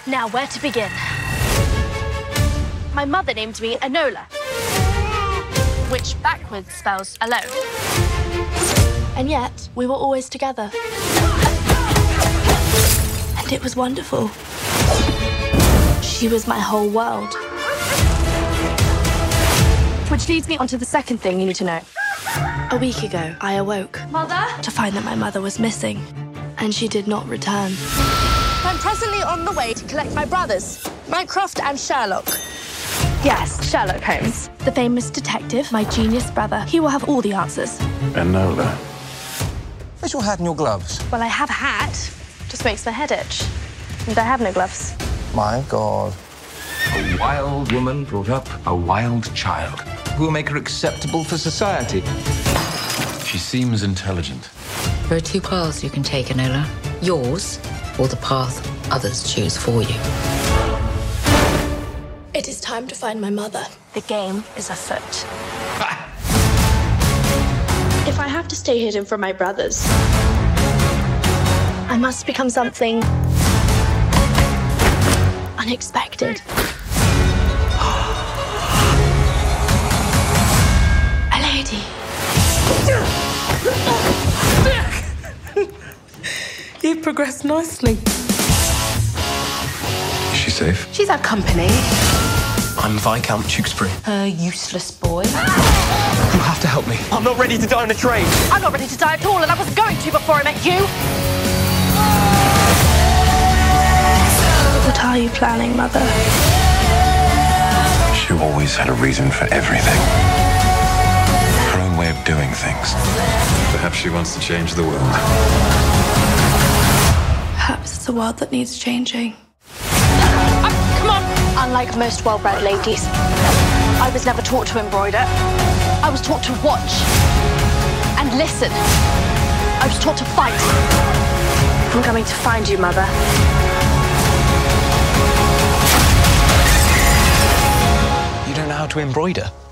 Now, where to begin? My mother named me Enola, which backwards spells alone. And yet, we were always together. And it was wonderful. She was my whole world. Which leads me on to the second thing you need to know. A week ago, I awoke. Mother? To find that my mother was missing, and she did not return. I'm presently on the way to collect my brothers, Mycroft and Sherlock. Yes, Sherlock Holmes. The famous detective, my genius brother. He will have all the answers. Enola. Where's your hat and your gloves? Well, I have a hat. Just makes my head itch. And I have no gloves. My God. A wild woman brought up a wild child who will make her acceptable for society. She seems intelligent. There are two paths you can take, Enola. Yours, or the path others choose for you. It is time to find my mother. The game is afoot. If I have to stay hidden from my brothers, I must become something unexpected. A lady. You've progressed nicely. Is she safe? She's our company. I'm Viscount Tewkesbury. A useless boy. You have to help me. I'm not ready to die on a train. I'm not ready to die at all, and I wasn't going to before I met you. What are you planning, Mother? She always had a reason for everything. Her own way of doing things. Perhaps she wants to change the world. Perhaps it's a world that needs changing. Come on! Unlike most well-bred ladies, I was never taught to embroider. I was taught to watch and listen. I was taught to fight. I'm coming to find you, Mother. You don't know how to embroider?